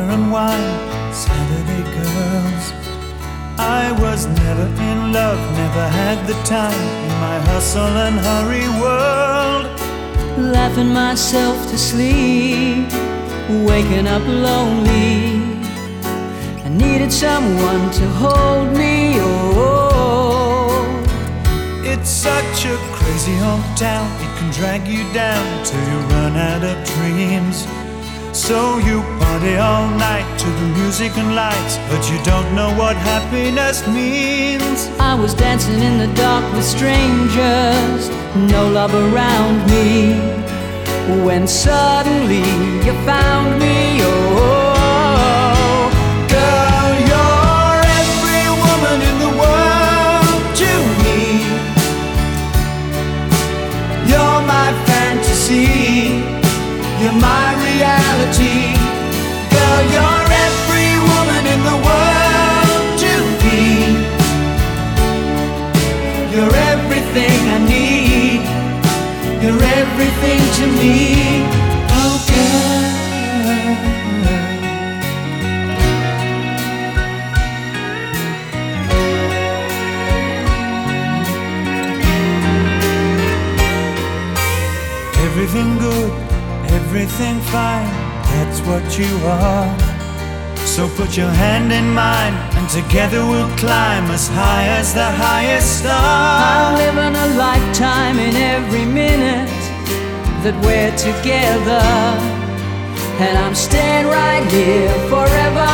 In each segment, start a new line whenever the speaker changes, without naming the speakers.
and wine, Saturday girls. I was never in love, never had the time in my hustle and hurry world.
Laughing myself to sleep, waking up lonely. I needed someone to hold me, oh.
It's such a crazy hometown, it can drag you down till you run out of dreams. So you party all night to the music and lights, but you don't know what happiness means.
I was dancing in the dark with strangers, no love around me, when suddenly you found me, oh.
Girl, you're every woman in the world to me. You're my fantasy, you're my reality. Girl, you're every woman in the world to me. You're everything I need, you're everything to me, oh girl. Everything good, everything fine, that's what you are. So put your hand in mine, and together we'll climb as high as the highest star.
I'm living a lifetime in every minute that we're together, and I'm staying right here forever,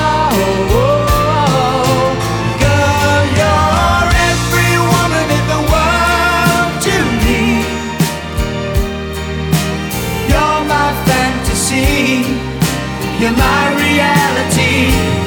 oh.
Girl, you're every woman in the world to me. You're my fantasy, you're my reality.